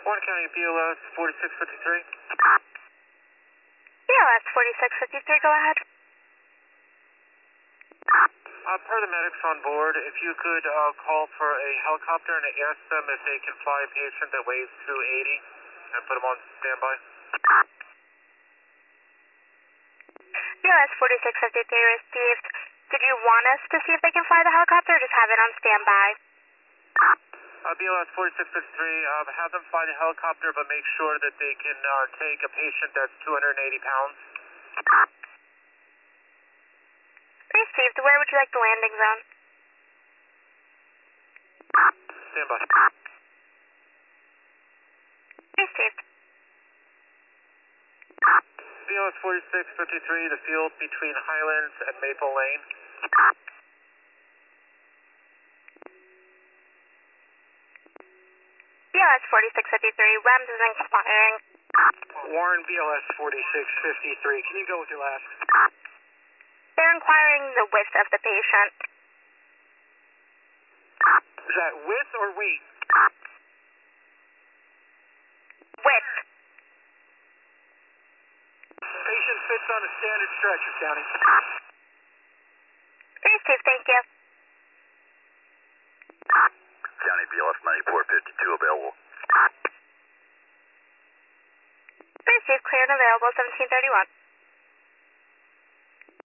Warren County BLS 4653. BLS 4653, go ahead. Per the medics on board, if you could call for a helicopter and ask them if they can fly a patient that weighs 280 and put them on standby. BLS 4653 received. Did you want us to see if they can fly the helicopter or just have it on standby? BLS 4653, have them fly the helicopter, but make sure that they can take a patient that's 280 pounds. Received. Where would you like the landing zone? Standby. Received. BLS 4653, the field between Highlands and Maple Lane. BLS 4653, REMS is expiring. Warren, BLS 4653, can you go with your last? They're inquiring the width of the patient. Is that width or weight? Width. Patient fits on a standard stretcher, County. Received, thank you. County BLS 9452 available. Received, clear and available, 1731.